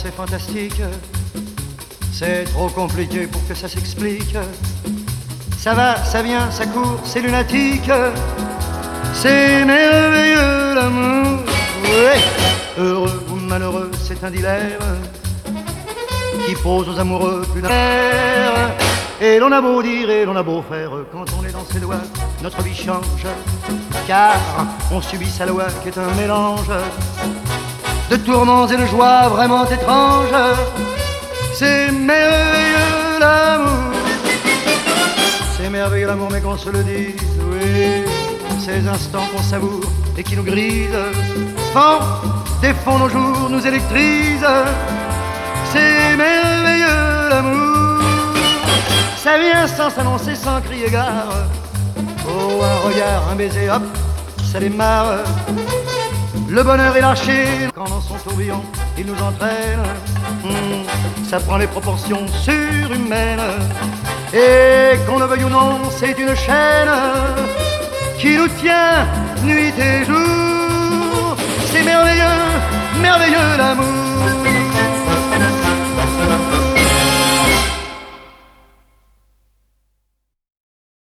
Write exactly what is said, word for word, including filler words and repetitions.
et fantastique. C'est trop compliqué pour que ça s'explique. Ça va, ça vient, ça court, c'est lunatique. C'est merveilleux l'amour. Ouais. Heureux ou malheureux, c'est un dilemme qui pose aux amoureux plus d'un air. Et l'on a beau dire et l'on a beau faire, quand on est dans ses doigts, notre vie change. Car on subit sa loi qui est un mélange de tourments et de joies vraiment étranges. C'est merveilleux l'amour. C'est merveilleux l'amour, mais qu'on se le dise, oui. Ces instants qu'on savoure et qui nous grisent font, défont nos jours, nous électrisent. C'est merveilleux l'amour. Ça vient sans s'annoncer, sans crier gare. Oh, un regard, un baiser, hop, ça démarre. Le bonheur est lâché quand dans son tourbillon il nous entraîne. Mmh, ça prend les proportions surhumaines. Et qu'on le veuille ou non, c'est une chaîne qui nous tient nuit et jour. C'est merveilleux, merveilleux l'amour.